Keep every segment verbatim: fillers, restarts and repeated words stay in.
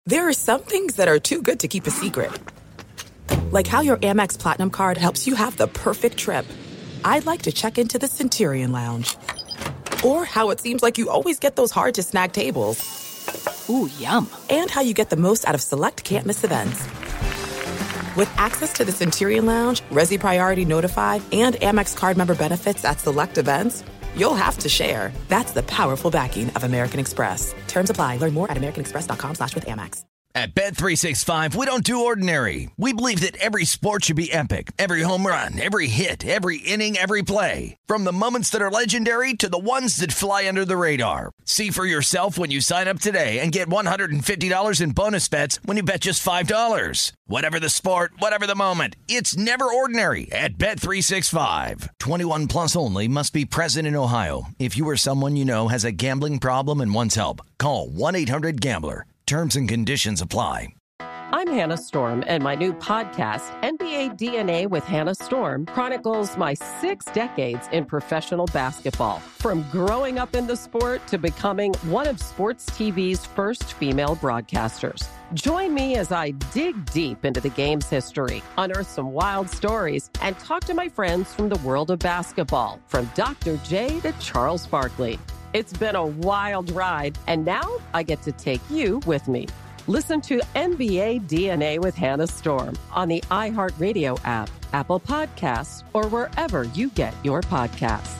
There are some things that are too good to keep a secret. Like how your Amex Platinum card helps you have the perfect trip. I'd like to check into the Centurion Lounge. Or how it seems like you always get those hard-to-snag tables. Ooh, yum. And how you get the most out of select can't-miss events. With access to the Centurion Lounge, Resi Priority Notified, and Amex card member benefits at select events, you'll have to share. That's the powerful backing of American Express. Terms apply. Learn more at americanexpress.com slash with Amex. At Bet three sixty-five, we don't do ordinary. We believe that every sport should be epic. Every home run, every hit, every inning, every play. From the moments that are legendary to the ones that fly under the radar. See for yourself when you sign up today and get one hundred fifty dollars in bonus bets when you bet just five dollars. Whatever the sport, whatever the moment, it's never ordinary at Bet three sixty-five. twenty-one plus only. Must be present in Ohio. If you or someone you know has a gambling problem and wants help, call one eight hundred gambler. Terms and conditions apply. I'm Hannah Storm, and my new podcast, N B A D N A with Hannah Storm, chronicles my six decades in professional basketball. From growing up in the sport to becoming one of sports T V's first female broadcasters. Join me as I dig deep into the game's history, unearth some wild stories, and talk to my friends from the world of basketball, from Doctor J to Charles Barkley. It's been a wild ride, and now I get to take you with me. Listen to N B A D N A with Hannah Storm on the iHeartRadio app, Apple Podcasts, or wherever you get your podcasts.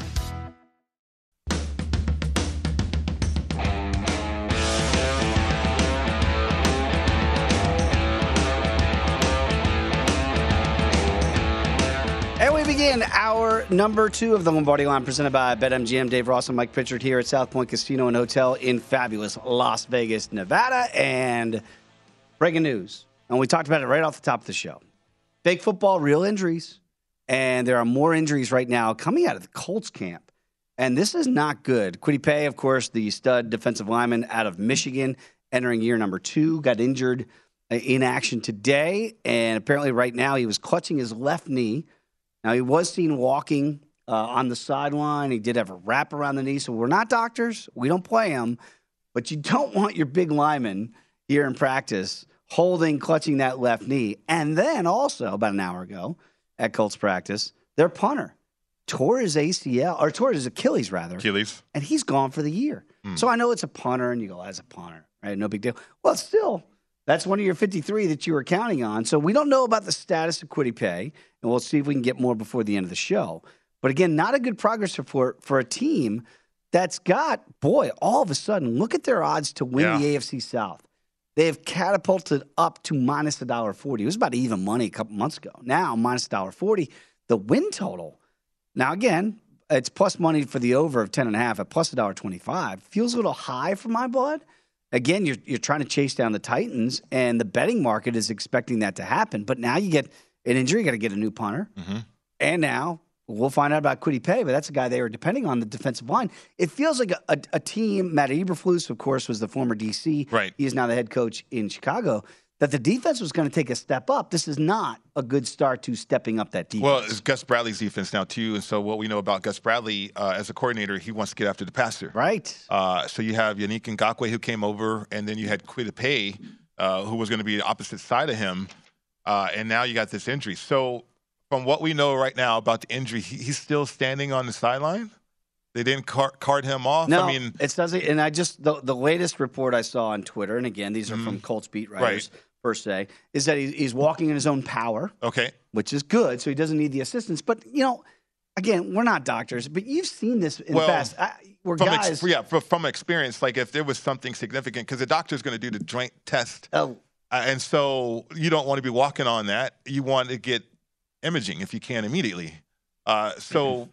And we begin our number two of the Lombardi Line, presented by BetMGM. Dave Ross and Mike Pritchard here at South Point Casino and Hotel in fabulous Las Vegas, Nevada. And breaking news, and we talked about it right off the top of the show. Fake football, real injuries. And there are more injuries right now coming out of the Colts camp. And this is not good. Kwity Paye, of course, the stud defensive lineman out of Michigan, entering year number two, got injured in action today. And apparently right now he was clutching his left knee. Now, he was seen walking uh, on the sideline. He did have a wrap around the knee. So we're not doctors. We don't play him. But you don't want your big lineman here in practice holding, clutching that left knee. And then also, about an hour ago at Colts practice, their punter tore his A C L, or tore his Achilles, rather. Achilles. And he's gone for the year. Mm. So I know it's a punter, and you go, as a punter, right? No big deal. Well, still, that's one of your fifty-three that you were counting on. So we don't know about the status of Kwity Paye, and we'll see if we can get more before the end of the show. But again, not a good progress report for a team that's got, boy, all of a sudden, look at their odds to win yeah. the A F C South. They have catapulted up to minus one dollar forty. It was about even money a couple months ago. Now, minus one dollar forty. The win total, now again, it's plus money for the over of ten and a half at plus one dollar twenty-five. Feels a little high for my blood. Again, you're you're trying to chase down the Titans, and the betting market is expecting that to happen. But now you get an injury, you got to get a new punter. Mm-hmm. And now we'll find out about Kwity Paye, but that's a guy they were depending on, the defensive line. It feels like a, a, a team, Matt Eberflus, of course, was the former D C. Right. He is now the head coach in Chicago, that the defense was going to take a step up. This is not a good start to stepping up that defense. Well, it's Gus Bradley's defense now, too. And so what we know about Gus Bradley uh, as a coordinator, he wants to get after the passer. Right. Uh, so you have Yannick Ngakoue, who came over, and then you had Kwity Paye, uh, who was going to be the opposite side of him. Uh, and now you got this injury. So from what we know right now about the injury, he, he's still standing on the sideline? They didn't cart, cart him off? No, I mean, it doesn't. And I just, the, the latest report I saw on Twitter, and again, these are mm, from Colts beat writers, right. per se, is that he, he's walking in his own power. Okay. Which is good, so he doesn't need the assistance. But, you know, again, we're not doctors, but you've seen this in well, the past. I, we're from guys. Ex- yeah, from, from experience, like if there was something significant, because the doctor's going to do the joint test. Oh. Uh, and so you don't want to be walking on that. You want to get imaging if you can immediately. Uh, so mm-hmm.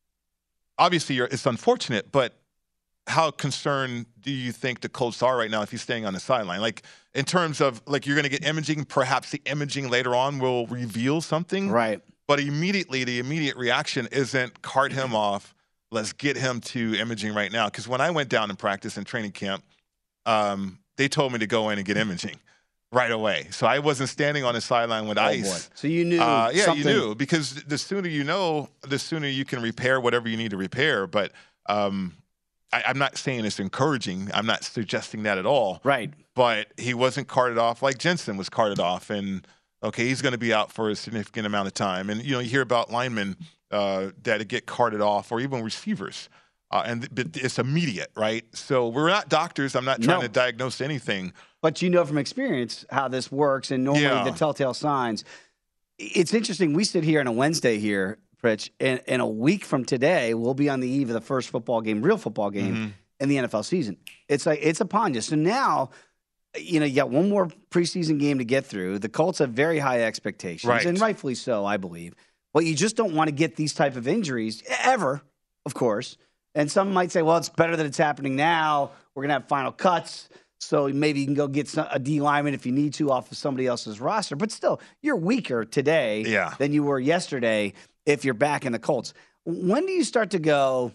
obviously you're, it's unfortunate, but how concerned do you think the Colts are right now if he's staying on the sideline? Like in terms of like you're going to get imaging, perhaps the imaging later on will reveal something. Right. But immediately the immediate reaction isn't cart him off. Let's get him to imaging right now. Because when I went down in practice in training camp, um, they told me to go in and get imaging right away. So I wasn't standing on the sideline with oh, ice. Boy. So you knew uh, Yeah, something. you knew. Because the sooner you know, the sooner you can repair whatever you need to repair. But um, I, I'm not saying it's encouraging. I'm not suggesting that at all. Right. But he wasn't carted off like Jensen was carted off. And, okay, he's going to be out for a significant amount of time. And, you know, you hear about linemen uh, that get carted off or even receivers. Uh, and but it's immediate, right? So we're not doctors. I'm not trying No. to diagnose anything. But you know from experience how this works, and normally Yeah. the telltale signs. It's interesting. We sit here on a Wednesday here, Pritch, and, and a week from today, we'll be on the eve of the first football game, real football game Mm-hmm. in the N F L season. It's like it's upon you. So now, you know, you got one more preseason game to get through. The Colts have very high expectations, Right. and rightfully so, I believe. But you just don't want to get these type of injuries ever, of course. And some might say, well, it's better that it's happening now. We're going to have final cuts. So maybe you can go get some, a D lineman if you need to off of somebody else's roster. But still, you're weaker today Yeah. than you were yesterday if you're back in the Colts. When do you start to go,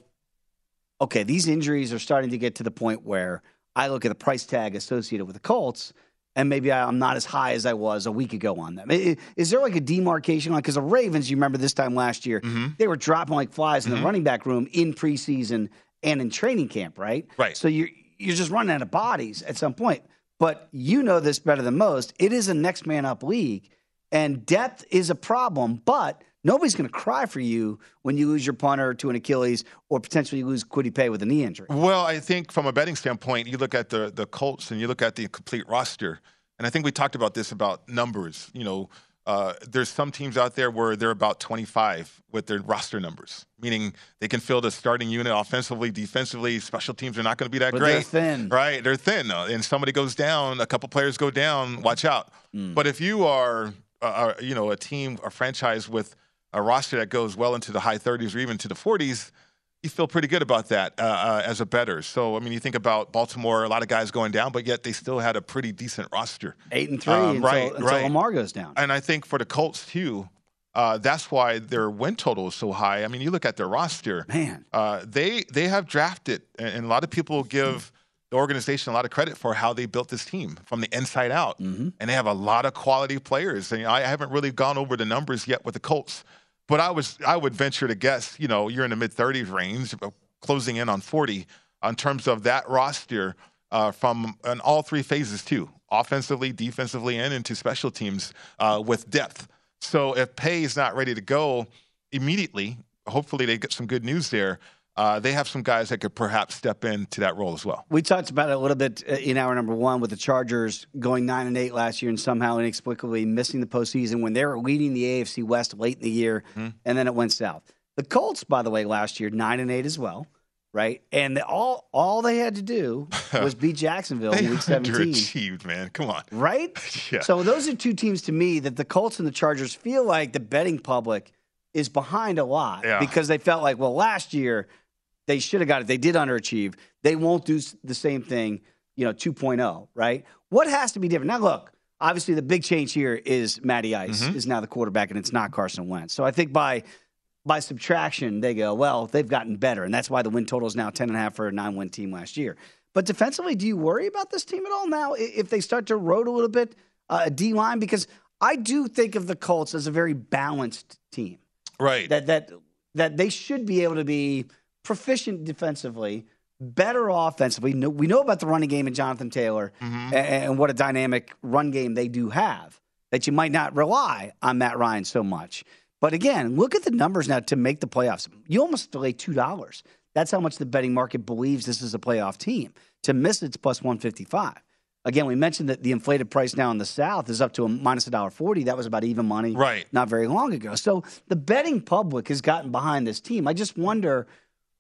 okay, these injuries are starting to get to the point where I look at the price tag associated with the Colts, and maybe I'm not as high as I was a week ago on them. I- Is there like a demarcation line? Because the Ravens, you remember this time last year, Mm-hmm. they were dropping like flies in the running back room in preseason and in training camp, right? Right. So you're, you're just running out of bodies at some point. But you know this better than most. It is a next man up league, and depth is a problem, but nobody's going to cry for you when you lose your punter to an Achilles or potentially lose Kwity Paye with a knee injury. Well, I think from a betting standpoint, you look at the the Colts and you look at the complete roster, and I think we talked about this about numbers. You know, uh, there's some teams out there where they're about twenty-five with their roster numbers, meaning they can field a starting unit offensively, defensively. Special teams are not going to be that But great. they're thin. Right? They're thin, uh, and somebody goes down, a couple players go down. Watch out. Mm. But if you are, uh, you know, a team, a franchise with a roster that goes well into the high thirties or even to the forties, you feel pretty good about that uh, uh, as a bettor. So, I mean, you think about Baltimore, a lot of guys going down, but yet they still had a pretty decent roster. Eight and three Um, until, right, until right. Lamar goes down. And I think for the Colts, too, uh, that's why their win total is so high. I mean, you look at their roster. Man. Uh, they they have drafted, and, and a lot of people give the organization a lot of credit for how they built this team from the inside out. Mm-hmm. And they have a lot of quality players. And I haven't really gone over the numbers yet with the Colts. But I was I would venture to guess, you know, you're in the mid-thirties range, closing in on forty in terms of that roster uh, from in all three phases too, offensively, defensively, and into special teams uh, with depth. So if Paye is not ready to go immediately, hopefully they get some good news there. Uh, they have some guys that could perhaps step into that role as well. We talked about it a little bit in hour number one with the Chargers going nine and eight last year and somehow inexplicably missing the postseason when they were leading the A F C West late in the year, Mm-hmm. and then it went south. The Colts, by the way, last year nine and eight as well, right? And the, all all they had to do was beat Jacksonville They in Week seventeen, underachieved, man. Come on. right? Yeah. So those are two teams to me that the Colts and the Chargers feel like the betting public is behind a lot Yeah. because they felt like, well, last year they should have got it. They did underachieve. They won't do s- the same thing, you know, two point oh, right? What has to be different? Now, look, obviously the big change here is Matty Ice Mm-hmm. is now the quarterback, and it's not Carson Wentz. So I think by by subtraction, they go, well, they've gotten better, and that's why the win total is now ten and a half for a nine-win team last year. But defensively, do you worry about this team at all now i- if they start to erode a little bit, uh, a D-line? Because I do think of the Colts as a very balanced team. Right. That that that they should be able to be proficient defensively, better offensively. No- We know about the running game in Jonathan Taylor Mm-hmm. a- and, what a dynamic run game they do have, that you might not rely on Matt Ryan so much. But again, look at the numbers now to make the playoffs. You almost have to lay two dollars. That's how much the betting market believes this is a playoff team. To miss it's plus one fifty-five. Again, we mentioned that the inflated price now in the South is up to a minus one dollar forty. That was about even money Right. not very long ago. So the betting public has gotten behind this team. I just wonder,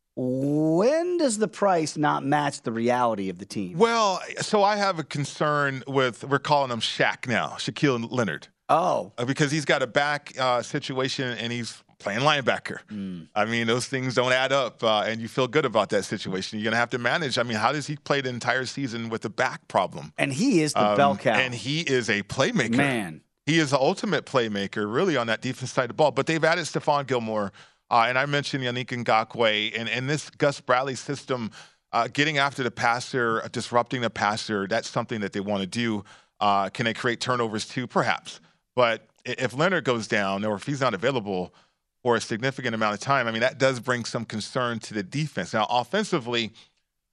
when does the price not match the reality of the team? Well, so I have a concern with, we're calling him Shaq now, Shaquille Leonard, Oh, uh, because he's got a back uh, situation and he's playing linebacker. I mean, those things don't add up, uh, and you feel good about that situation. You're going to have to manage. I mean, how does he play the entire season with a back problem? and he is the Um, bell cow. And he is a playmaker. Man. He is the ultimate playmaker, really, on that defense side of the ball. But they've added Stephon Gilmore, uh, and I mentioned Yannick Ngakoue, and, and this Gus Bradley system, uh, getting after the passer, uh, disrupting the passer, that's something that they want to do. Uh, can they create turnovers too? Perhaps. But i- if Leonard goes down or if he's not available for a significant amount of time, I mean, that does bring some concern to the defense. Now, offensively,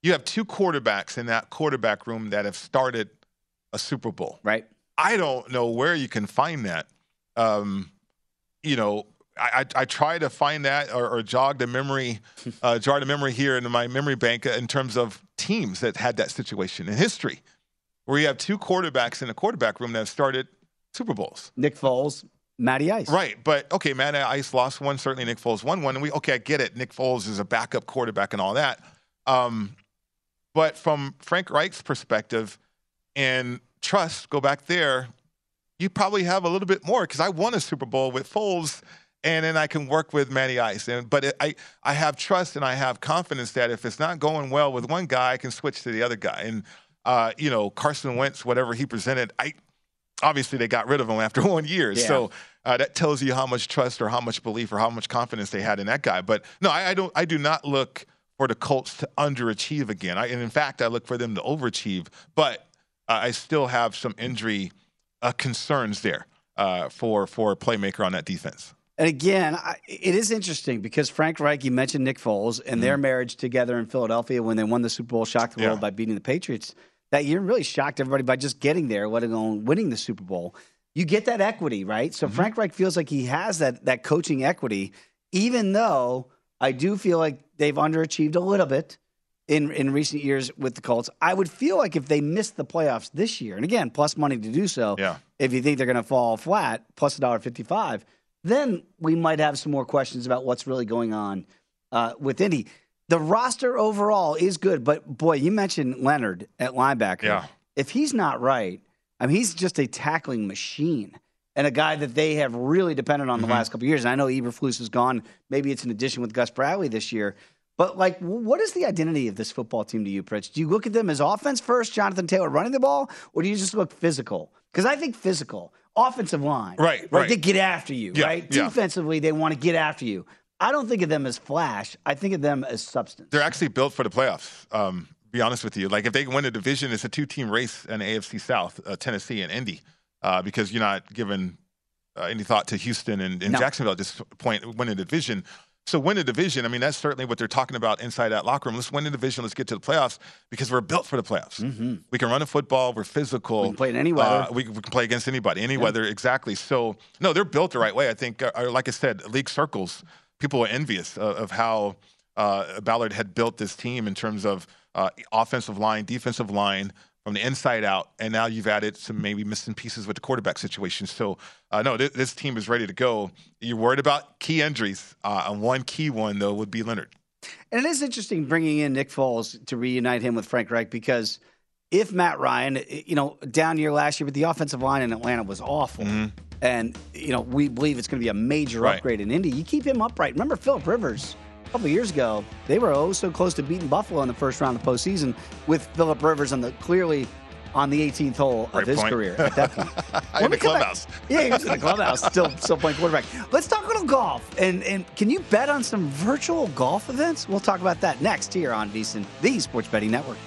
you have two quarterbacks in that quarterback room that have started a Super Bowl. Right. I don't know where you can find that. Um, you know, I, I, I try to find that or, or jog the memory, uh, jar the memory here in my memory bank in terms of teams that had that situation in history, where you have two quarterbacks in a quarterback room that have started Super Bowls. Nick Foles, Matty Ice. Right, but okay, Matty Ice lost one. Certainly, Nick Foles won one. And we okay, I get it. Nick Foles is a backup quarterback and all that. Um, but from Frank Reich's perspective and trust, go back there, you probably have a little bit more because I won a Super Bowl with Foles. And then I can work with Matty Ice. And, but it, I, I have trust and I have confidence that if it's not going well with one guy, I can switch to the other guy. And, uh, you know, Carson Wentz, whatever he presented, I obviously they got rid of him after one year. Yeah. So uh, that tells you how much trust or how much belief or how much confidence they had in that guy. But, no, I, I don't. I do not look for the Colts to underachieve again. I, and, in fact, I look for them to overachieve. But uh, I still have some injury uh, concerns there uh, for, for a playmaker on that defense. And again, I, it is interesting because Frank Reich, you mentioned Nick Foles and mm-hmm. their marriage together in Philadelphia when they won the Super Bowl, shocked the yeah. world by beating the Patriots. That year really shocked everybody by just getting there, let alone winning the Super Bowl. You get that equity, right? So mm-hmm. Frank Reich feels like he has that that coaching equity, even though I do feel like they've underachieved a little bit in, in recent years with the Colts. I would feel like if they missed the playoffs this year, and again, plus money to do so, yeah. if you think they're going to fall flat, plus one dollar fifty-five, then we might have some more questions about what's really going on uh, with Indy. The roster overall is good, but, boy, you mentioned Leonard at linebacker. Yeah. If he's not right, I mean, he's just a tackling machine and a guy that they have really depended on the mm-hmm. last couple of years. And I know Eberflus is gone. Maybe it's an addition with Gus Bradley this year. But, like, what is the identity of this football team to you, Pritch? Do you look at them as offense first, Jonathan Taylor running the ball, or do you just look physical? Because I think physical. Offensive line. Right, right. right. They get after you, yeah, right? Yeah. Defensively, they want to get after you. I don't think of them as flash. I think of them as substance. They're actually built for the playoffs, um, be honest with you. Like, if they win a division, it's a two-team race in the A F C South, uh, Tennessee and Indy, uh, because you're not giving uh, any thought to Houston and, and no. Jacksonville at this point, win a division. So win a division, I mean, that's certainly what they're talking about inside that locker room. Let's win the division. Let's get to the playoffs because we're built for the playoffs. Mm-hmm. We can run a football. We're physical. We can play in any weather. Uh, we, we can play against anybody, any yeah. weather, exactly. So, no, they're built the right way. I think, uh, like I said, league circles, people are envious of, of how uh, Ballard had built this team in terms of uh, offensive line, defensive line, from the inside out, and now you've added some maybe missing pieces with the quarterback situation. So, uh, no, th- this team is ready to go. You're worried about key injuries, uh, and one key one, though, would be Leonard. And it is interesting bringing in Nick Foles to reunite him with Frank Reich because if Matt Ryan, you know, down year last year, but the offensive line in Atlanta was awful, mm-hmm. and, you know, we believe it's going to be a major right. upgrade in Indy. You keep him upright. Remember Phillip Rivers? A couple of years ago, they were oh so close to beating Buffalo in the first round of the postseason with Phillip Rivers on the clearly on the eighteenth hole of Great his point. career at that point. in the clubhouse. Back, yeah, he was in the clubhouse, still still playing quarterback. Let's talk a little golf. And and can you bet on some virtual golf events? We'll talk about that next here on VSiN, the Sports Betting Network.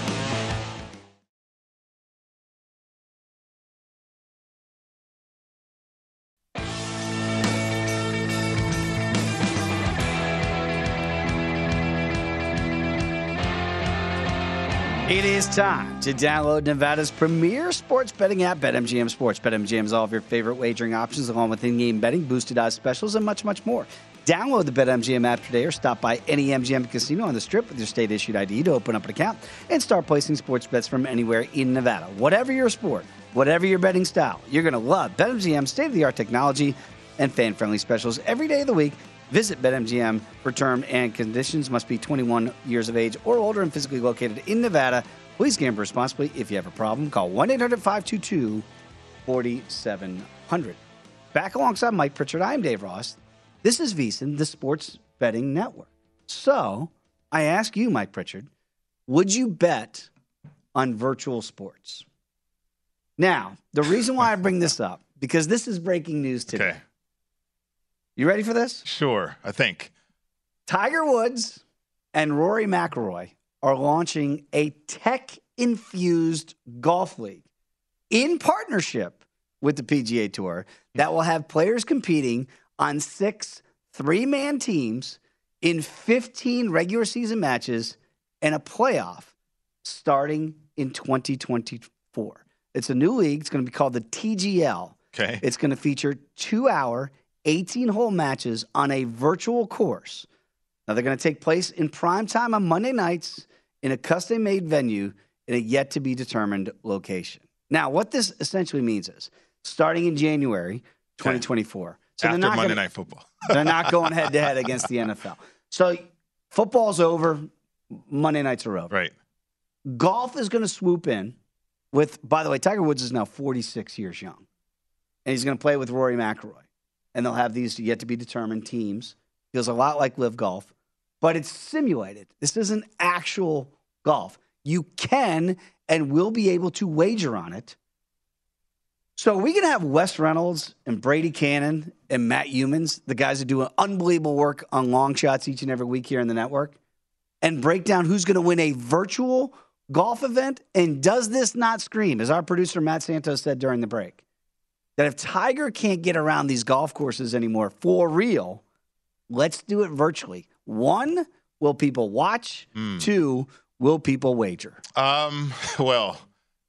It is time to download Nevada's premier sports betting app, BetMGM Sports. BetMGM is all of your favorite wagering options, along with in-game betting, boosted odds specials, and much, much more. Download the BetMGM app today or stop by any M G M casino on the Strip with your state-issued I D to open up an account and start placing sports bets from anywhere in Nevada. Whatever your sport, whatever your betting style, you're going to love BetMGM's state-of-the-art technology and fan-friendly specials every day of the week. Visit BetMGM for term and conditions. Must be twenty-one years of age or older and physically located in Nevada. Please gamble responsibly. If you have a problem, call one eight hundred five two two four seven zero zero. Back alongside Mike Pritchard, I'm Dave Ross. This is VSiN, the Sports Betting Network. So I ask you, Mike Pritchard, would you bet on virtual sports? Now, the reason why I bring this up, because this is breaking news today. Okay. You ready for this? Sure, I think. Tiger Woods and Rory McIlroy are launching a tech-infused golf league in partnership with the P G A Tour that will have players competing on six three-man teams in fifteen regular season matches and a playoff starting in twenty twenty-four. It's a new league. It's going to be called the T G L. Okay. It's going to feature two-hour, eighteen-hole matches on a virtual course. Now, they're going to take place in prime time on Monday nights in a custom-made venue in a yet-to-be-determined location. Now, what this essentially means is, starting in January twenty twenty-four. Okay. So After they're not Monday gonna, Night Football. they're not going head-to-head against the N F L. So football's over. Monday nights are over. Right. Golf is going to swoop in with, by the way, Tiger Woods is now forty-six years young. And he's going to play with Rory McIlroy. And they'll have these yet-to-be-determined teams. Feels a lot like Live Golf. But it's simulated. This isn't actual golf. You can and will be able to wager on it. So are we going to have Wes Reynolds and Brady Cannon and Matt Humans, the guys that do unbelievable work on long shots each and every week here in the network, and break down who's going to win a virtual golf event? And does this not scream, as our producer Matt Santos said during the break, that if Tiger can't get around these golf courses anymore for real, let's do it virtually. One, will people watch? Mm. Two, will people wager? Um, well,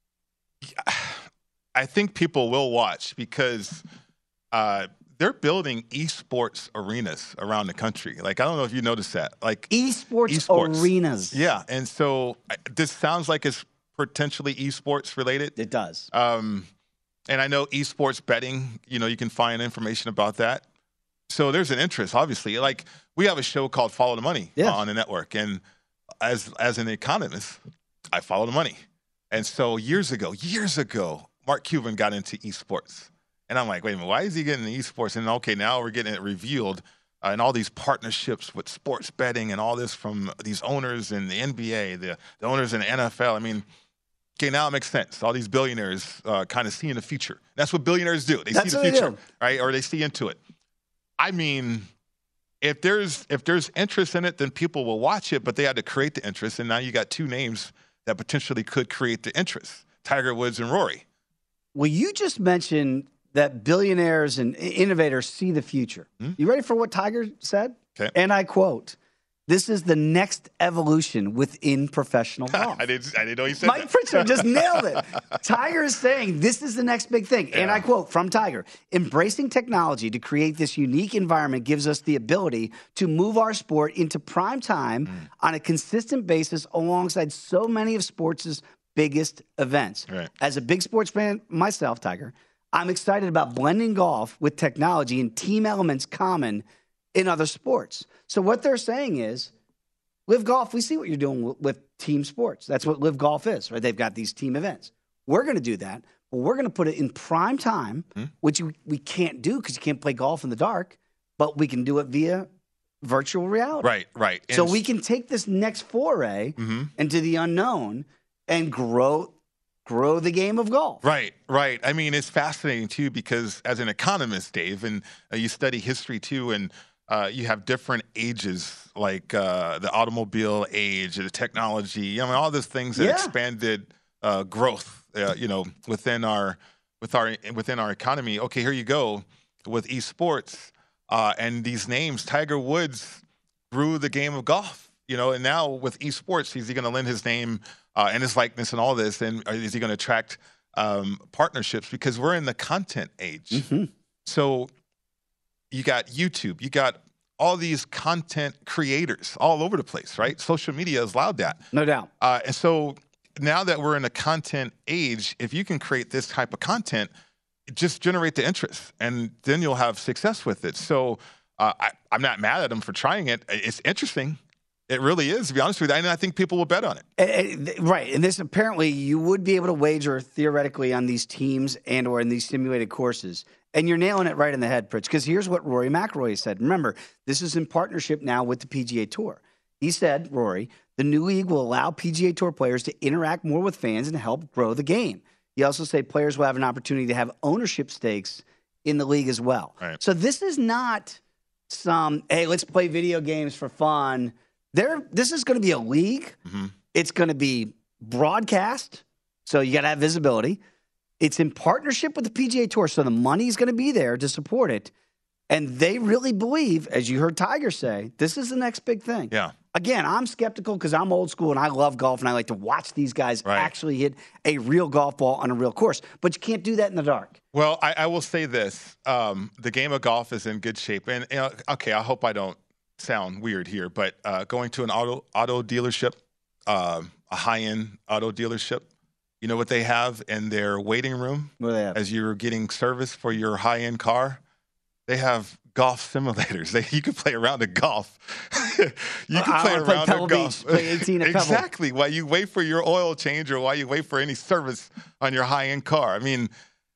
I think people will watch because uh, they're building esports arenas around the country. Like, I don't know if you noticed that. Like esports, esports. arenas. Yeah, and so this sounds like it's potentially esports related. It does. Um, and I know esports betting, you know, you can find information about that. So there's an interest, obviously. Like, we have a show called Follow the Money yeah. on the network. And as as an economist, I follow the money. And so years ago, years ago, Mark Cuban got into esports. And I'm like, wait a minute, why is he getting into esports? And okay, now we're getting it revealed uh, and all these partnerships with sports betting and all this from these owners in the N B A, the, the owners in the N F L. I mean, okay, now it makes sense. All these billionaires uh, kind of see in the future. That's what billionaires do. They That's see the future, right? Or they see into it. I mean, if there's if there's interest in it, then people will watch it, but they had to create the interest. And now you got two names that potentially could create the interest, Tiger Woods and Rory. Well, you just mentioned that billionaires and innovators see the future. Hmm? You ready for what Tiger said? Okay. And I quote, "This is the next evolution within professional golf." I didn't I didn't know he said Mike that. Pritchard just nailed it. Tiger is saying this is the next big thing. Yeah. And I quote from Tiger, "Embracing technology to create this unique environment gives us the ability to move our sport into prime time mm. on a consistent basis alongside so many of sports' biggest events." Right. As a big sports fan myself, Tiger, I'm excited about blending golf with technology and team elements common in other sports. So what they're saying is, Live Golf, we see what you're doing with team sports. That's what Live Golf is, right? They've got these team events. We're going to do that, but we're going to put it in prime time, hmm? which we, we can't do because you can't play golf in the dark, but we can do it via virtual reality. Right, right. And so we can take this next foray mm-hmm. into the unknown and grow grow the game of golf. Right, right. I mean, it's fascinating, too, because as an economist, Dave, and uh, you study history, too, and uh, you have different ages, like uh, the automobile age, the technology, I mean, all those things that yeah. expanded uh, growth, uh, you know, within our with our within our economy. Okay, here you go with esports uh, and these names. Tiger Woods grew the game of golf, you know, and now with esports, is he going to lend his name uh, and his likeness and all this, and is he going to attract um, partnerships? Because we're in the content age. Mm-hmm. So you got YouTube, you got all these content creators all over the place, right? Social media has allowed that. No doubt. Uh, and so now that we're in a content age, if you can create this type of content, just generate the interest, and then you'll have success with it. So uh, I, I'm not mad at them for trying it. It's interesting. It really is, to be honest with you. And I think people will bet on it. And, and, right. And this apparently you would be able to wager theoretically on these teams and or in these simulated courses. And you're nailing it right in the head, Pritch, because here's what Rory McIlroy said. Remember, this is in partnership now with the P G A Tour. He said, Rory, the new league will allow P G A Tour players to interact more with fans and help grow the game. He also said players will have an opportunity to have ownership stakes in the league as well. Right. So this is not some, hey, let's play video games for fun. There, this is going to be a league. Mm-hmm. It's going to be broadcast, so you got to have visibility. It's in partnership with the P G A Tour, so the money's going to be there to support it. And they really believe, as you heard Tiger say, this is the next big thing. Yeah. Again, I'm skeptical because I'm old school and I love golf and I like to watch these guys Right. actually hit a real golf ball on a real course. But you can't do that in the dark. Well, I, I will say this: um, the game of golf is in good shape. And you know, okay, I hope I don't sound weird here, but uh, going to an auto auto dealership, uh, a high-end auto dealership, you know what they have in their waiting room What do they have? as you're getting service for your high-end car? They have golf simulators. They, you can play around in golf. you can I play wanna play around Pebble in golf. Beach, play eighteen at Pebble. Exactly. While you wait for your oil change or while you wait for any service on your high-end car. I mean,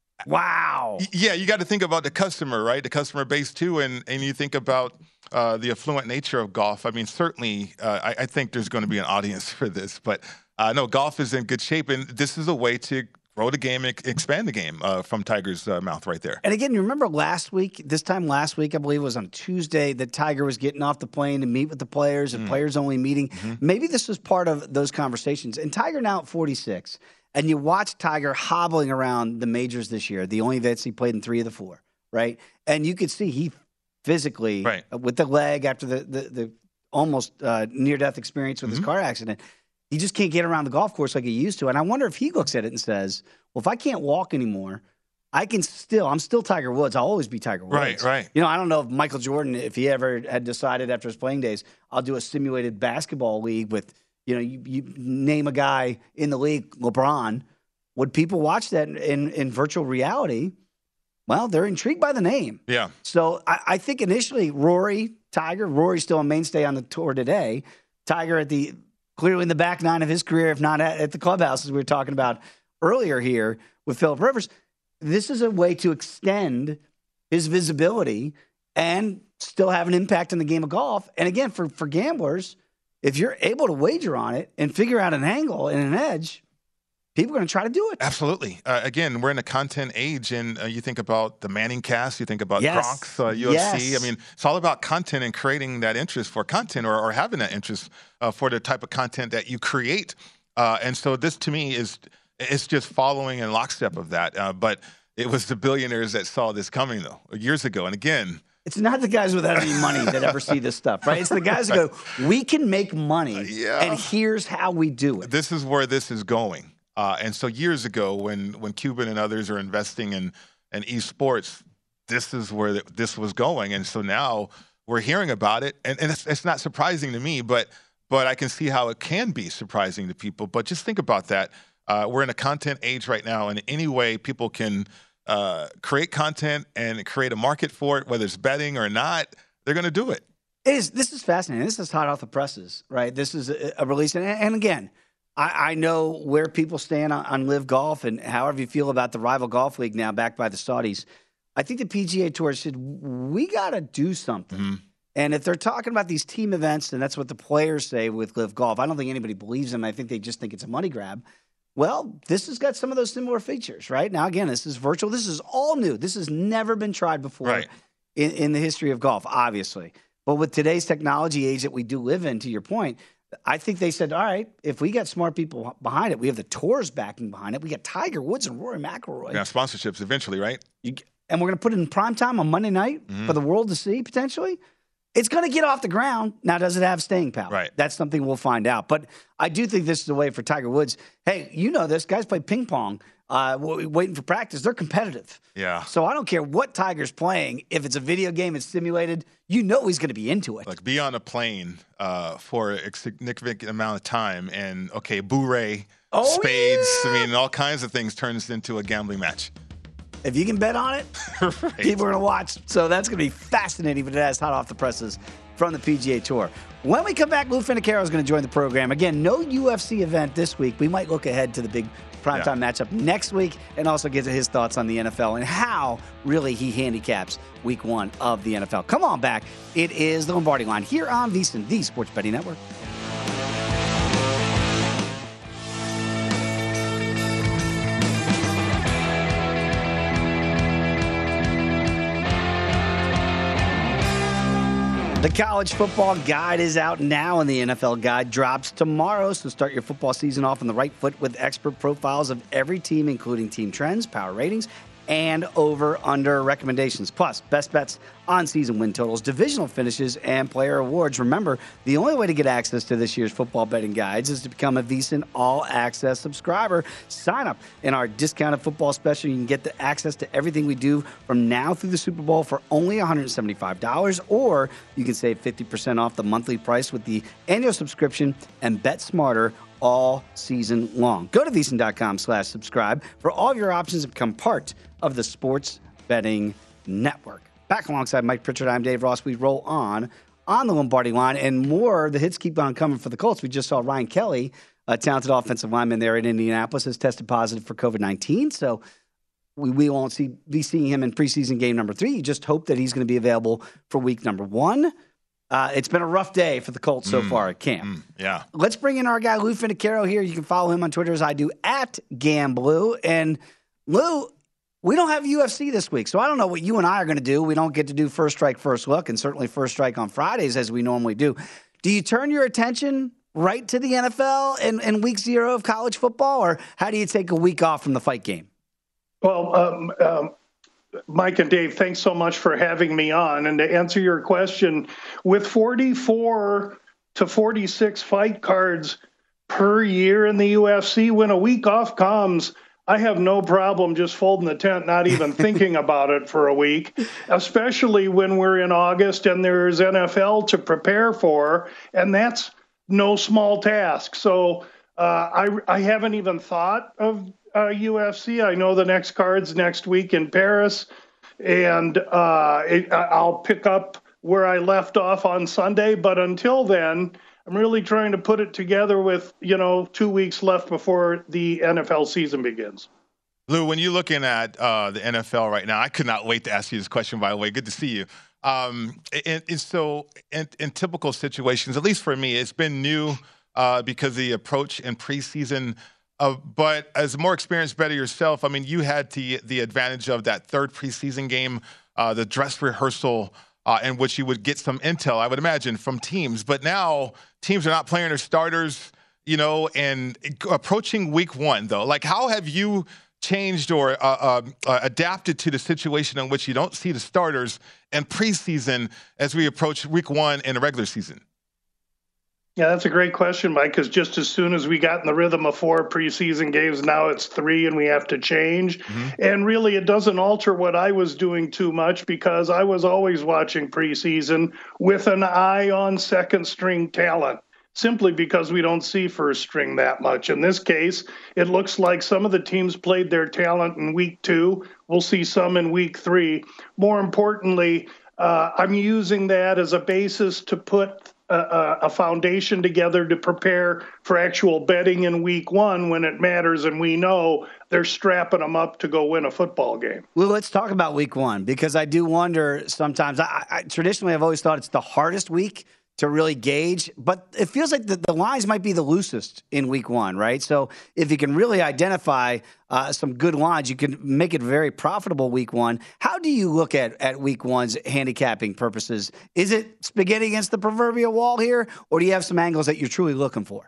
Wow. y- yeah, you got to think about the customer, right? The customer base too, and and you think about uh, the affluent nature of golf. I mean, certainly, uh, I, I think there's going to be an audience for this, but uh, no, golf is in good shape, and this is a way to grow the game, ex- expand the game uh, from Tiger's uh, mouth right there. And again, you remember last week, this time last week, I believe it was on Tuesday, that Tiger was getting off the plane to meet with the players, a Mm. players-only meeting. Mm-hmm. Maybe this was part of those conversations. And Tiger now at forty-six, and you watch Tiger hobbling around the majors this year, the only events he played in three of the four, right? And you could see he physically, Right. uh, with the leg after the, the, the almost uh, near-death experience with Mhm. his car accident, he just can't get around the golf course like he used to. And I wonder if he looks at it and says, well, if I can't walk anymore, I can still, I'm still Tiger Woods. I'll always be Tiger Woods. Right, right. You know, I don't know if Michael Jordan, if he ever had decided after his playing days, I'll do a simulated basketball league with, you know, you, you name a guy in the league, LeBron. Would people watch that in, in, in virtual reality? Well, they're intrigued by the name. Yeah. So I, I think initially Rory, Tiger, Rory's still a mainstay on the tour today. Tiger at the clearly in the back nine of his career, if not at, at the clubhouse, as we were talking about earlier here with Philip Rivers. This is a way to extend his visibility and still have an impact on the game of golf. And again, for, for gamblers, if you're able to wager on it and figure out an angle and an edge, people are going to try to do it. Absolutely. Uh, again, we're in a content age, and uh, you think about the Manning cast, you think about Yes. Gronk's uh, U F C. Yes. I mean, it's all about content and creating that interest for content or, or having that interest uh, for the type of content that you create. Uh, and so this, to me, is it's just following in lockstep of that. Uh, but it was the billionaires that saw this coming, though, years ago. And again, It's not the guys without any money that ever see this stuff, right? It's the guys that go, we can make money, yeah. and here's how we do it. this is where this is going. Uh, and so years ago, when when Cuban and others are investing in, in esports, this is where th- this was going. And so now we're hearing about it, and, and it's, it's not surprising to me, but but I can see how it can be surprising to people. But just think about that. Uh, we're in a content age right now, and any way people can uh, create content and create a market for it, whether it's betting or not, they're going to do it. It is, this is fascinating. This is hot off the presses, right? This is a, a release. And, and again, I, I know where people stand on, on Live Golf and however you feel about the rival golf league now backed by the Saudis. I think the P G A Tour said, we got to do something. Mm-hmm. And if they're talking about these team events, and that's what the players say with Live Golf, I don't think anybody believes them. I think they just think it's a money grab. Well, this has got some of those similar features, right? Now, again, this is virtual. This is all new. This has never been tried before Right. in, in the history of golf, obviously. But with today's technology age that we do live in, to your point, I think they said, all right, if we got smart people behind it, we have the tours backing behind it. We got Tiger Woods and Rory McIlroy. Yeah, sponsorships eventually, right? You, and we're going to put it in prime time on Monday night Mm-hmm. for the world to see, potentially. It's going to get off the ground. Now, does it have staying power? Right. That's something we'll find out. But I do think this is a way for Tiger Woods. Hey, you know this. Guys play ping pong, uh, w- waiting for practice. They're competitive. Yeah. So I don't care what Tiger's playing. If it's a video game, it's simulated, you know he's going to be into it. Like be on a plane uh, for a significant amount of time, and okay, boo-ray, Oh, spades. yeah. I mean, all kinds of things turns into a gambling match. If you can bet on it, Right. people are going to watch. So that's going to be fascinating, but it has hot off the presses from the P G A Tour. When we come back, Lou Finicaro is going to join the program. Again, no U F C event this week. We might look ahead to the big primetime Yeah. matchup next week and also get to his thoughts on the N F L and how really he handicaps week one of the N F L. Come on back. It is the Lombardi Line here on VSiN, the Sports Betting Network. The college football guide is out now, and the N F L guide drops tomorrow. So start your football season off on the right foot with expert profiles of every team, including team trends, power ratings, and over-under recommendations, plus best bets on season win totals, divisional finishes, and player awards. Remember, the only way to get access to this year's football betting guides is to become a VSiN All-Access subscriber. Sign up in our discounted football special. You can get the access to everything we do from now through the Super Bowl for only one hundred seventy-five dollars, or you can save fifty percent off the monthly price with the annual subscription and bet smarter all season long. Go to VSiN.com slash subscribe for all of your options and become part of the Sports Betting Network. Back alongside Mike Pritchard, I'm Dave Ross. We roll on on the Lombardi line, and more. The hits keep on coming for the Colts. We just saw Ryan Kelly, a talented offensive lineman there in Indianapolis, has tested positive for covid nineteen. So we, we won't see be seeing him in preseason game number three. You just hope that he's going to be available for week number one. Uh, it's been a rough day for the Colts so mm, far at camp. Mm, yeah. Let's bring in our guy, Lou Finicaro, here. You can follow him on Twitter as I do, at Gamblue. And Lou, we don't have U F C this week, so I don't know what you and I are going to do. We don't get to do First Strike, First Look, and certainly First Strike on Fridays as we normally do. Do you turn your attention right to the N F L and, and week zero of college football, or how do you take a week off from the fight game? Well, um, um, Mike and Dave, thanks so much for having me on. And to answer your question, with forty-four to forty-six fight cards per year in the U F C, when a week off comes, I have no problem just folding the tent, not even thinking about it for a week, especially when we're in August and there's N F L to prepare for, and that's no small task. So uh, I, I haven't even thought of uh, U F C. I know the next card's next week in Paris, and uh, it, I'll pick up where I left off on Sunday. But until then, I'm really trying to put it together with, you know, two weeks left before the N F L season begins. Lou, when you're looking at uh, the N F L right now, I could not wait to ask you this question, by the way. Good to see you. Um, and, and so in, in typical situations, at least for me, it's been new uh, because of the approach in preseason. Uh, but as a more experienced bettor yourself, I mean, you had the, the advantage of that third preseason game, uh, the dress rehearsal, Uh, in which you would get some intel, I would imagine, from teams. But now teams are not playing their starters, you know, and approaching week one, though. Like, how have you changed or uh, uh, uh, adapted to the situation in which you don't see the starters in preseason as we approach week one in the regular season? Yeah, that's a great question, Mike, because just as soon as we got in the rhythm of four preseason games, now it's three and we have to change. Mm-hmm. And really, it doesn't alter what I was doing too much, because I was always watching preseason with an eye on second string talent, simply because we don't see first string that much. In this case, it looks like some of the teams played their talent in week two. We'll see some in week three. More importantly, uh, I'm using that as a basis to put A, a foundation together to prepare for actual betting in week one when it matters, and we know they're strapping them up to go win a football game. Well, let's talk about week one, because I do wonder sometimes. I, I traditionally, I've always thought it's the hardest week to really gauge, but it feels like the, the lines might be the loosest in week one, right? So if you can really identify uh, some good lines, you can make it very profitable week one. How do you look at, at week one's handicapping purposes? Is it spaghetti against the proverbial wall here, or do you have some angles that you're truly looking for?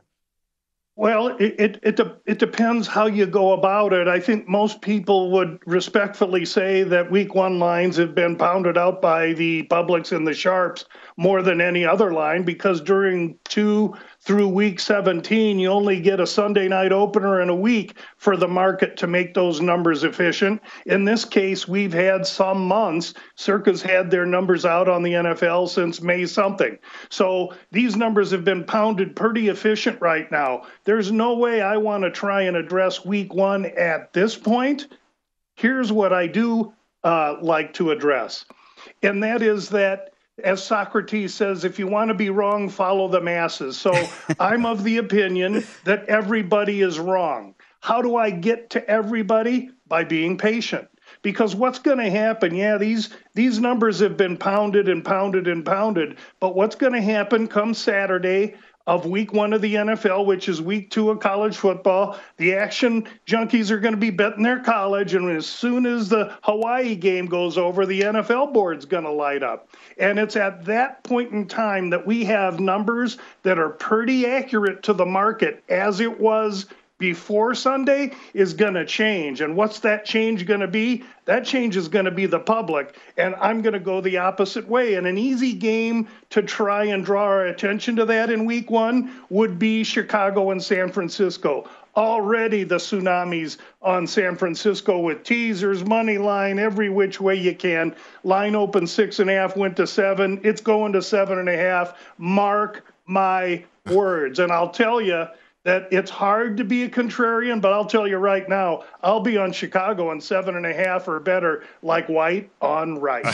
Well, it, it it it depends how you go about it. I think most people would respectfully say that week one lines have been pounded out by the publics and the sharps more than any other line, because during two through week seventeen, you only get a Sunday night opener in a week for the market to make those numbers efficient. In this case, we've had some months. Circa's had their numbers out on the N F L since May something. So these numbers have been pounded pretty efficient right now. There's no way I want to try and address week one at this point. Here's what I do uh, like to address, and that is that, as Socrates says, if you want to be wrong, follow the masses. So I'm of the opinion that everybody is wrong. How do I get to everybody? By being patient. Because what's going to happen, yeah, these these numbers have been pounded and pounded and pounded, but what's going to happen come Saturday of week one of the N F L, which is week two of college football, the action junkies are going to be betting their college, and as soon as the Hawaii game goes over, the N F L board's going to light up. And it's at that point in time that we have numbers that are pretty accurate to the market, as it was before Sunday is going to change. And what's that change going to be? That change is going to be the public. And I'm going to go the opposite way. And an easy game to try and draw our attention to that in week one would be Chicago and San Francisco. Already the tsunamis on San Francisco with teasers, money line, every which way you can. Line opened six and a half, went to seven. It's going to seven and a half. Mark my words. And I'll tell you that it's hard to be a contrarian, but I'll tell you right now, I'll be on Chicago on seven and a half or better, like white on rice.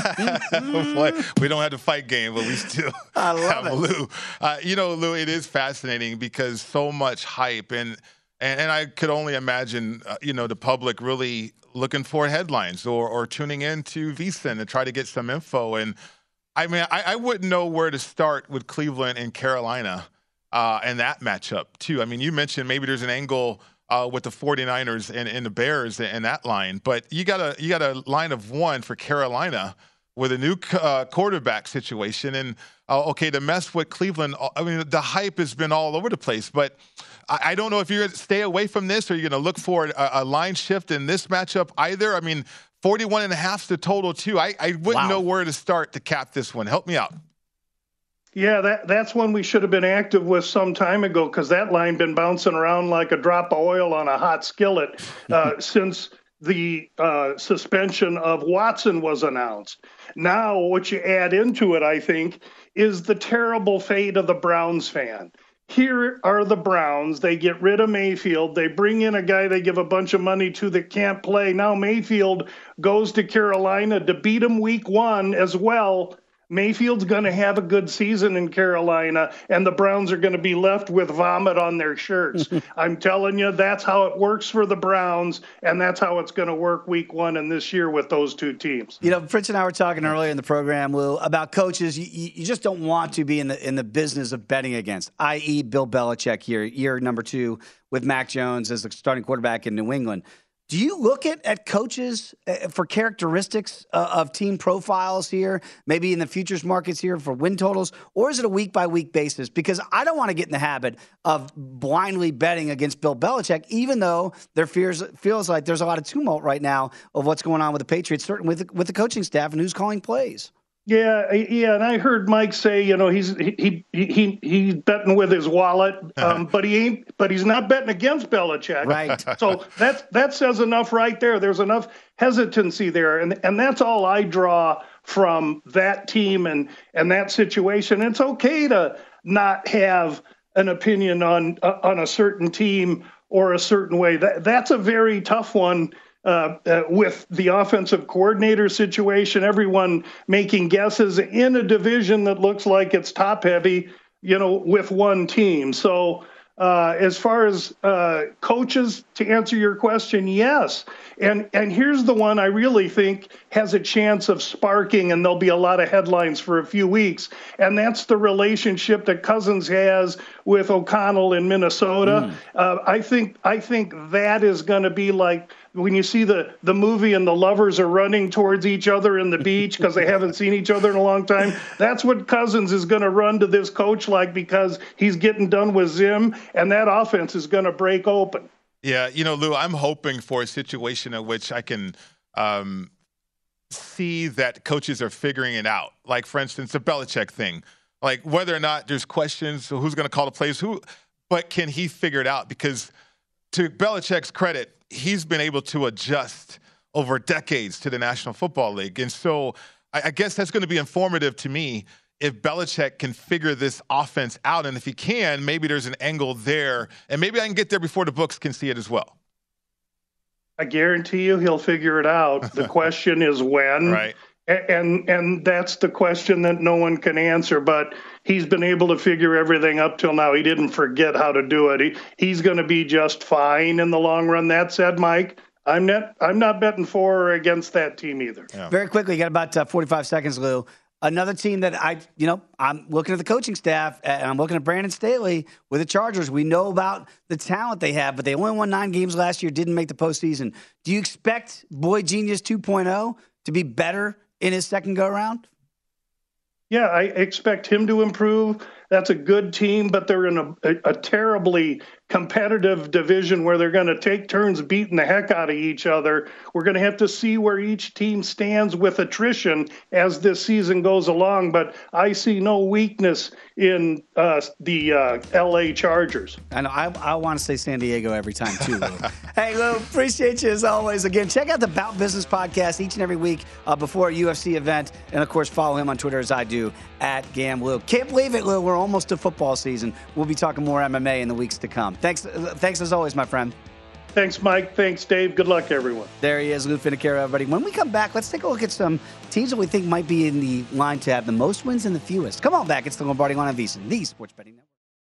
We don't have to fight game, but we still I love have it. Lou. Uh, you know, Lou, it is fascinating because so much hype, and and, and I could only imagine, uh, you know, the public really looking for headlines or or tuning in to VSiN to try to get some info. And I mean, I, I wouldn't know where to start with Cleveland and Carolina. Uh, and that matchup, too. I mean, you mentioned maybe there's an angle uh, with the 49ers and, and the Bears and that line, but you got a you got a line of one for Carolina with a new uh, quarterback situation. And, uh, okay, to mess with Cleveland, I mean, the hype has been all over the place, but I, I don't know if you're going to stay away from this or you're going to look for a, a line shift in this matchup either. I mean, forty-one and a half is the total, too. I, I wouldn't Wow. know where to start to cap this one. Help me out. Yeah, that that's one we should have been active with some time ago because that line been bouncing around like a drop of oil on a hot skillet uh, since the uh, suspension of Watson was announced. Now, what you add into it, I think, is the terrible fate of the Browns fan. Here are the Browns. They get rid of Mayfield. They bring in a guy they give a bunch of money to that can't play. Now Mayfield goes to Carolina to beat him week one as well. Mayfield's going to have a good season in Carolina, and the Browns are going to be left with vomit on their shirts. I'm telling you, that's how it works for the Browns, and that's how it's going to work week one and this year with those two teams. You know, Fritz and I were talking earlier in the program, Lou, about coaches you, you just don't want to be in the in the business of betting against, that is. Bill Belichick here, year number two with Mac Jones as the starting quarterback in New England. Do you look at, at coaches uh, for characteristics uh, of team profiles here, maybe in the futures markets here for win totals, or is it a week-by-week basis? Because I don't want to get in the habit of blindly betting against Bill Belichick, even though there fears, feels like there's a lot of tumult right now of what's going on with the Patriots, certainly with, with the coaching staff and who's calling plays. Yeah, yeah, and I heard Mike say, you know, he's he he he he's betting with his wallet, um, but he ain't, but he's not betting against Belichick. Right. So that that says enough right there. There's enough hesitancy there, and and that's all I draw from that team and and that situation. It's okay to not have an opinion on uh, on a certain team or a certain way. That that's a very tough one. Uh, uh, with the offensive coordinator situation, everyone making guesses in a division that looks like it's top heavy, you know, with one team. So uh, as far as uh, coaches, to answer your question, yes. And and here's the one I really think has a chance of sparking, and there'll be a lot of headlines for a few weeks, and that's the relationship that Cousins has with O'Connell in Minnesota. Mm. Uh, I think I think that is going to be like when you see the, the movie and the lovers are running towards each other in the beach because they haven't seen each other in a long time. That's what Cousins is going to run to this coach like because he's getting done with Zim, and that offense is going to break open. Yeah, you know, Lou, I'm hoping for a situation in which I can um, see that coaches are figuring it out. Like, for instance, the Belichick thing. Like, whether or not there's questions, so who's going to call the plays, who, but can he figure it out? Because to Belichick's credit, he's been able to adjust over decades to the National Football League. And so I, I guess that's going to be informative to me if Belichick can figure this offense out. And if he can, maybe there's an angle there. And maybe I can get there before the books can see it as well. I guarantee you he'll figure it out. The question is when. Right. And and that's the question that no one can answer. But he's been able to figure everything up till now. He didn't forget how to do it. He, he's going to be just fine in the long run. That said, Mike, I'm not I'm not betting for or against that team either. Yeah. Very quickly, you got about uh, forty-five seconds, Lou. Another team that I, you know, I'm looking at the coaching staff and I'm looking at Brandon Staley with the Chargers. We know about the talent they have, but they only won nine games last year, didn't make the postseason. Do you expect Boy Genius two point oh to be better in his second go-around? Yeah, I expect him to improve. That's a good team, but they're in a, a, a terribly competitive division where they're going to take turns beating the heck out of each other. We're going to have to see where each team stands with attrition as this season goes along. But I see no weakness in uh, the uh, L A Chargers. I know. I, I want to say San Diego every time, too, Lou. Hey, Lou, appreciate you as always. Again, check out the Bout Business podcast each and every week uh, before a U F C event. And, of course, follow him on Twitter as I do, at GamLou. Can't believe it, Lou. We're almost to football season. We'll be talking more M M A in the weeks to come. Thanks, thanks as always, my friend. Thanks, Mike. Thanks, Dave. Good luck, everyone. There he is, Lou Finocchiaro, everybody. When we come back, let's take a look at some teams that we think might be in the line to have the most wins and the fewest. Come on back. It's the Lombardi Line on VSiN, the Sports Betting Network.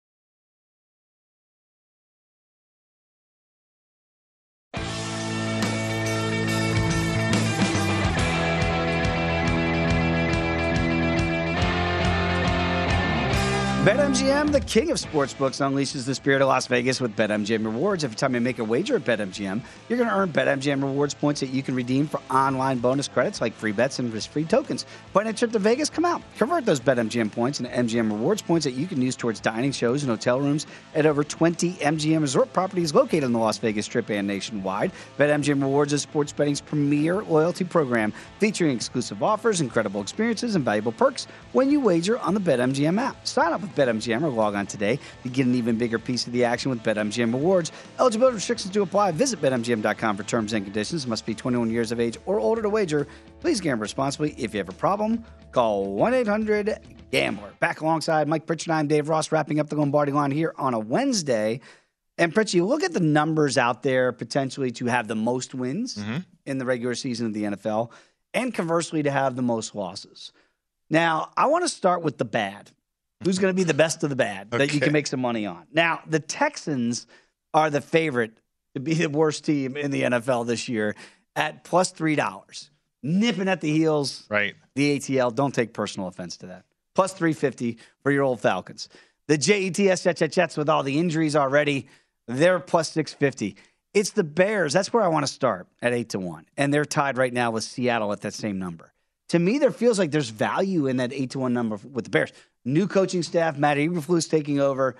BetMGM, the king of sportsbooks, unleashes the spirit of Las Vegas with BetMGM Rewards. Every time you make a wager at BetMGM, you're going to earn BetMGM Rewards points that you can redeem for online bonus credits like free bets and risk-free tokens. Plan a trip to Vegas? Come out. Convert those BetMGM points into M G M Rewards points that you can use towards dining, shows, and hotel rooms at over twenty M G M resort properties located in the Las Vegas Strip and nationwide. BetMGM Rewards is sports betting's premier loyalty program, featuring exclusive offers, incredible experiences, and valuable perks when you wager on the BetMGM app. Sign up with BetMGM or log on today to get an even bigger piece of the action with BetMGM Rewards. Eligibility restrictions do apply. Visit Bet M G M dot com for terms and conditions. Must be twenty-one years of age or older to wager. Please gamble responsibly. If you have a problem, call one eight hundred gambler. Back alongside Mike Pritchard, I'm Dave Ross, wrapping up the Lombardi Line here on a Wednesday. And Pritchard, you look at the numbers out there potentially to have the most wins mm-hmm. in the regular season of the N F L, and conversely to have the most losses. Now, I want to start with the bad. Who's going to be the best of the bad okay. that you can make some money on? Now, the Texans are the favorite to be the worst team in the N F L this year at plus three dollars. Nipping at the heels. Right. The A T L. Don't take personal offense to that. Plus three fifty for your old Falcons. The Jets, Jets, with all the injuries already, they're plus six fifty. It's the Bears. That's where I want to start at eight to one. And they're tied right now with Seattle at that same number. To me, there feels like there's value in that eight to one number with the Bears. New coaching staff, Matt Eberflus taking over.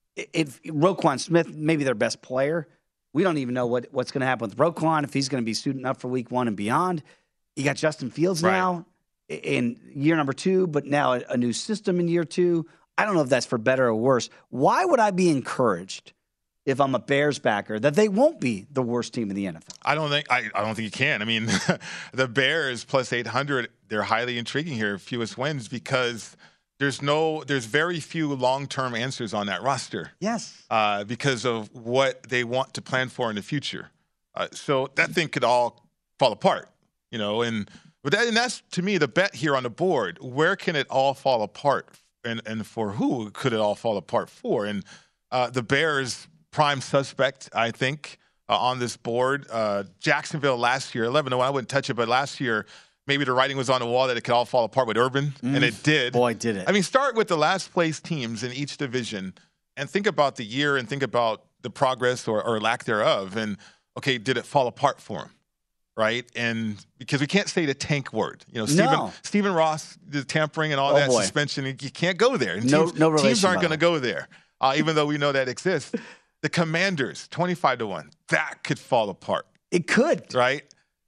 If Roquan Smith, maybe their best player. We don't even know what, what's going to happen with Roquan, if he's going to be suiting up for week one and beyond. You got Justin Fields right. now in year number two, but now a, a new system in year two. I don't know if that's for better or worse. Why would I be encouraged if I'm a Bears backer that they won't be the worst team in the N F L? I don't think I, I don't think you can. I mean, the Bears plus eight hundred, they're highly intriguing here, fewest wins, because there's no there's very few long-term answers on that roster. Yes. Uh, because of what they want to plan for in the future. Uh, so that thing could all fall apart, you know, and but that, and that's to me the bet here on the board. Where can it all fall apart, and and for who could it all fall apart for? And uh, the Bears, prime suspect, I think, uh, on this board. Uh, Jacksonville last year, eleven to one, I wouldn't touch it, but last year maybe the writing was on the wall that it could all fall apart with Urban, mm. and it did. Boy, did it. I mean, start with the last place teams in each division and think about the year and think about the progress or, or lack thereof. And, okay, did it fall apart for them, right? And because we can't say the tank word. You know, Stephen, no. Stephen Ross, the tampering and all oh, that boy. suspension, you can't go there. And no, teams, no relation teams aren't going to go there, uh, even though we know that exists. The Commanders, twenty-five to one, that could fall apart. It could. Right?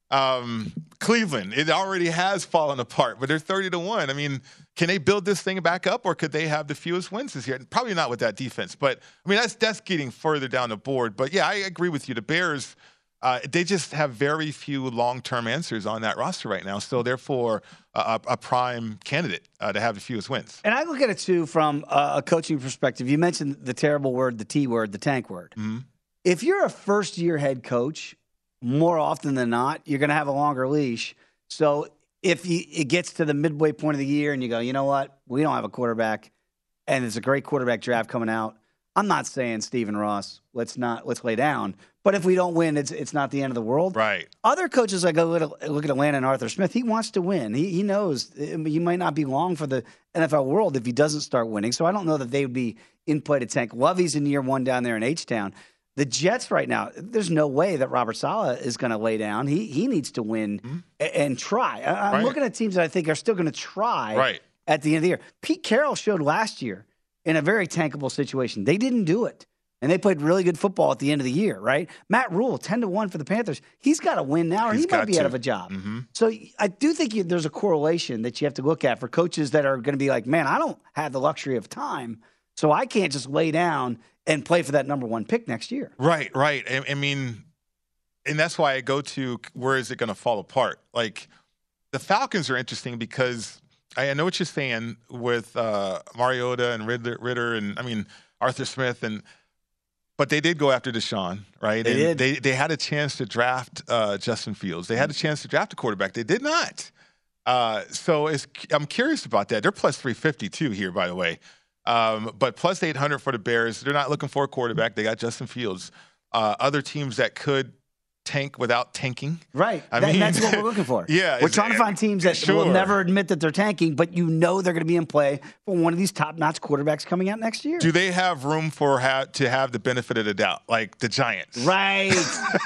Um, Cleveland, it already has fallen apart, but they're thirty to one. I mean, can they build this thing back up, or could they have the fewest wins this year? Probably not with that defense, but I mean, that's that's getting further down the board. But yeah, I agree with you. The Bears, uh, they just have very few long-term answers on that roster right now. So therefore, uh, a, a prime candidate uh, to have the fewest wins. And I look at it too from a coaching perspective. You mentioned the terrible word, the T word, the tank word. Mm-hmm. If you're a first-year head coach, more often than not, you're going to have a longer leash. So if you, it gets to the midway point of the year and you go, you know what, we don't have a quarterback, and there's a great quarterback draft coming out, I'm not saying Stephen Ross, let's not let's lay down. But if we don't win, it's it's not the end of the world. Right. Other coaches, like look at, look at Atlanta and Arthur Smith, he wants to win. He he knows he might not be long for the N F L world if he doesn't start winning. So I don't know that they would be in play to tank. Lovey's in year one down there in H-Town. The Jets right now, there's no way that Robert Saleh is going to lay down. He he needs to win mm-hmm. and, and try. I, I'm right. looking at teams that I think are still going to try right. at the end of the year. Pete Carroll showed last year in a very tankable situation. They didn't do it. and they played really good football at the end of the year, right? Matt Rule, ten to one for the Panthers. He's got to win now, or He's he might be to. out of a job. Mm-hmm. So I do think you, there's a correlation that you have to look at for coaches that are going to be like, man, I don't have the luxury of time, so I can't just lay down and play for that number one pick next year. Right, right. I, I mean, and that's why I go to where is it going to fall apart? Like, the Falcons are interesting because I, I know what you're saying with uh, Mariota and Ritter, Ritter and, I mean, Arthur Smith, and but they did go after Deshaun, right? They and did. They, they had a chance to draft uh, Justin Fields. They had a chance to draft a quarterback. They did not. Uh, so it's, I'm curious about that. They're plus three fifty too here, by the way. Um, but plus eight hundred for the Bears. They're not looking for a quarterback. They got Justin Fields. Uh, other teams that could tank without tanking. Right. I that, mean, that's what we're looking for. Yeah. We're trying to find teams that sure. will never admit that they're tanking, but you know they're going to be in play for one of these top-notch quarterbacks coming out next year. Do they have room for ha- to have the benefit of the doubt, like the Giants? Right.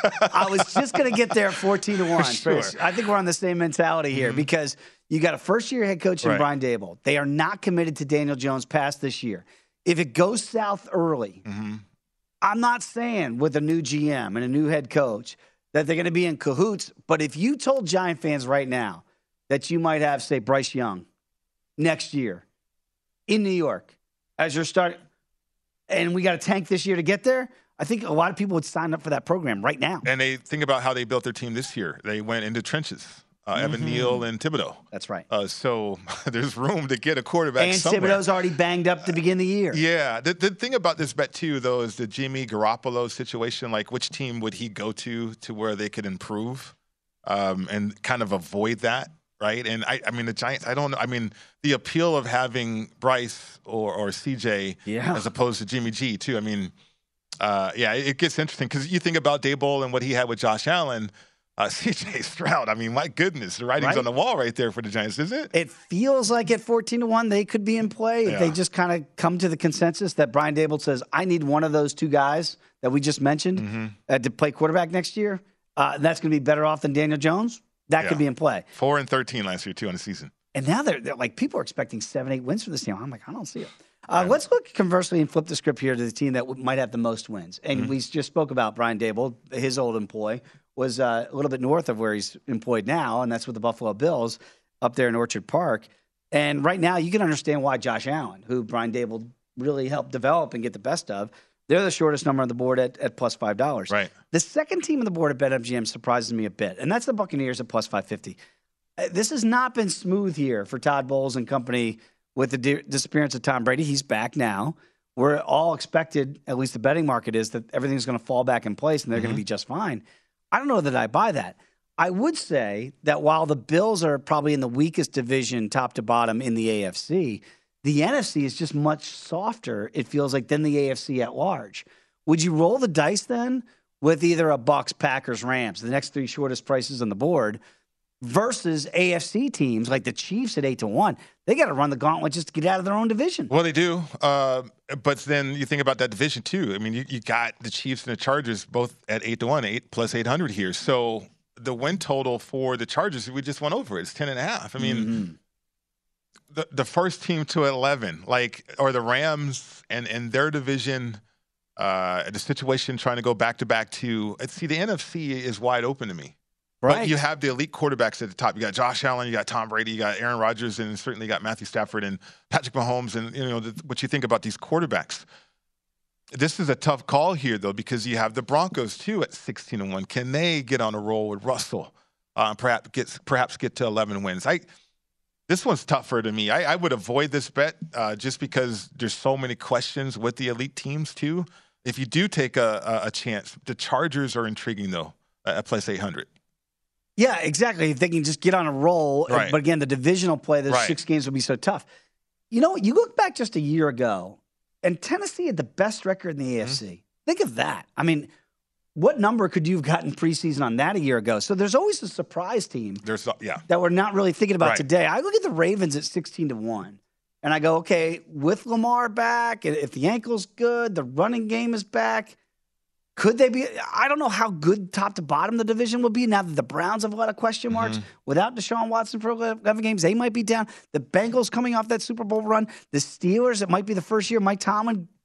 I was just going to get there fourteen to one. Sure. I think we're on the same mentality here Mm-hmm. because you got a first-year head coach in Right. Brian Daboll. They are not committed to Daniel Jones past this year. If it goes south early, Mm-hmm. I'm not saying with a new G M and a new head coach that they're going to be in cahoots. But if you told Giant fans right now that you might have, say, Bryce Young next year in New York as your start, and we got to tank this year to get there, I think a lot of people would sign up for that program right now. And they think about how they built their team this year. They went into trenches. Uh, Evan Mm-hmm. Neal and Thibodeau. That's right. Uh, so there's room to get a quarterback And somewhere. Thibodeau's already banged up to begin the year. Yeah. The, the thing about this bet, too, though, is the Jimmy Garoppolo situation. Like, which team would he go to to where they could improve um, and kind of avoid that, right? And, I, I mean, the Giants, I don't know. I mean, the appeal of having Bryce or, or C J Yeah. as opposed to Jimmy G, too. I mean, uh, yeah, it, it gets interesting because you think about Daboll and what he had with Josh Allen. Uh, C J Stroud, I mean, my goodness, the writing's Right. on the wall right there for the Giants, isn't it? It feels like at fourteen to one, they could be in play if Yeah. they just kind of come to the consensus that Brian Daboll says, I need one of those two guys that we just mentioned Mm-hmm. uh, to play quarterback next year. Uh, that's going to be better off than Daniel Jones. That Yeah. could be in play. Four and thirteen last year, too, on the season. And now they're, they're like, people are expecting seven, eight wins for this team. I'm like, I don't see it. Uh, let's look conversely and flip the script here to the team that w- might have the most wins. And Mm-hmm. we just spoke about Brian Daboll, his old employ, was uh, a little bit north of where he's employed now, and that's with the Buffalo Bills up there in Orchard Park. And right now, you can understand why Josh Allen, who Brian Daboll really helped develop and get the best of, they're the shortest number on the board at, at plus five dollars. Right. The second team on the board at BetMGM surprises me a bit, and that's the Buccaneers at plus five fifty. Uh, This has not been smooth here for Todd Bowles and company with the di- disappearance of Tom Brady. He's back now. We're all expected, at least the betting market is, that everything's going to fall back in place and they're going to be just fine. I don't know that I buy that. I would say that while the Bills are probably in the weakest division, top to bottom, in the A F C, the N F C is just much softer, it feels like, than the A F C at large. Would you roll the dice then with either a Bucks, Packers, Rams, the next three shortest prices on the board, versus A F C teams like the Chiefs at eight to one? They got to run the gauntlet just to get out of their own division. Well, they do. Uh, but then you think about that division, too. I mean, you, you got the Chiefs and the Chargers both at eight to one, eight plus eight hundred here. So the win total for the Chargers, we just went over it. It's ten and a half. I mean, Mm-hmm. the, the first team to eleven, like, or the Rams and, and their division, uh, the situation trying to go back to back to, see, the N F C is wide open to me. Right. But you have the elite quarterbacks at the top. You got Josh Allen, you got Tom Brady, you got Aaron Rodgers, and certainly you got Matthew Stafford and Patrick Mahomes. And you know the, what you think about these quarterbacks. This is a tough call here, though, because you have the Broncos too at sixteen and one. Can they get on a roll with Russell? Uh, perhaps get perhaps get to eleven wins. I this one's tougher to me. I, I would avoid this bet uh, just because there's so many questions with the elite teams too. If you do take a, a, a chance, the Chargers are intriguing though at plus eight hundred. Yeah, exactly. If they can just get on a roll. Right. But again, the divisional play, those Right. six games will be so tough. You know, you look back just a year ago, and Tennessee had the best record in the A F C. Mm-hmm. Think of that. I mean, what number could you have gotten preseason on that a year ago? So there's always a surprise team There's yeah. that we're not really thinking about Right. today. I look at the Ravens at sixteen to one, and I go, okay, with Lamar back, and if the ankle's good, the running game is back, could they be? I don't know how good top to bottom the division will be now that the Browns have a lot of question marks. Mm-hmm. Without Deshaun Watson for eleven games, they might be down. The Bengals coming off that Super Bowl run. The Steelers, it might be the first year Mike Tomlin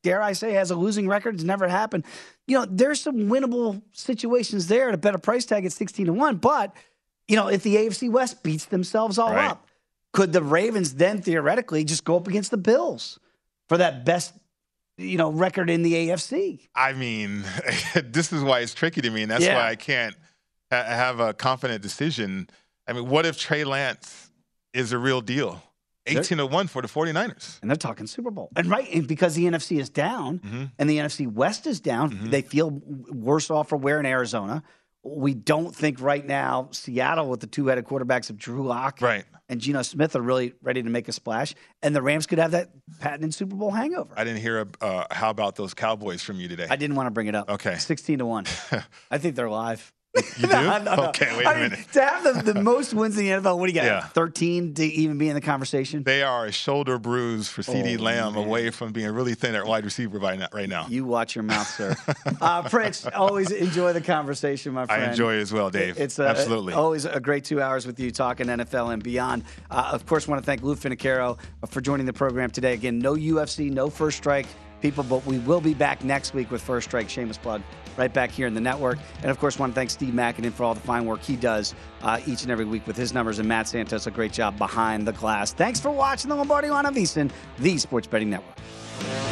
dare I say, has a losing record. It's never happened. You know, there's some winnable situations there at a better price tag at sixteen to one. But, you know, if the A F C West beats themselves all Right. up, could the Ravens then theoretically just go up against the Bills for that best, you know, record in the A F C? I mean, this is why it's tricky to me, and that's Yeah. why I can't ha- have a confident decision. I mean, what if Trey Lance is a real deal? eighteen to one for the 49ers. And they're talking Super Bowl. And right, and because the N F C is down Mm-hmm. and the N F C West is down, Mhm. they feel worse off for wear in Arizona. We don't think right now Seattle with the two-headed quarterbacks of Drew Lock Right. and Geno Smith are really ready to make a splash. And the Rams could have that patented Super Bowl hangover. I didn't hear uh, how about those Cowboys from you today. I didn't want to bring it up. Okay. sixteen to one. I think they're live. You do? No, no, no. Okay, wait I a mean, minute. to have the, the most wins in the N F L, what do you got? Yeah. thirteen to even be in the conversation? They are a shoulder bruise for CeeDee Oh, Lamb, man. away from being really thin at wide receiver right now. Right now. You watch your mouth, sir. uh, Prince, always enjoy the conversation, my friend. I enjoy it as well, Dave. It's uh, Absolutely. always a great two hours with you talking N F L and beyond. Uh, of course, want to thank Lou Finicaro for joining the program today. Again, no U F C, no First Strike, people, but we will be back next week with First Strike. Shameless plug. Right back here in the network. And, of course, want to thank Steve Mackinnon for all the fine work he does uh, each and every week with his numbers. And Matt Santos, a great job behind the glass. Thanks for watching the Lombardi Line on VSiN, the Sports Betting Network.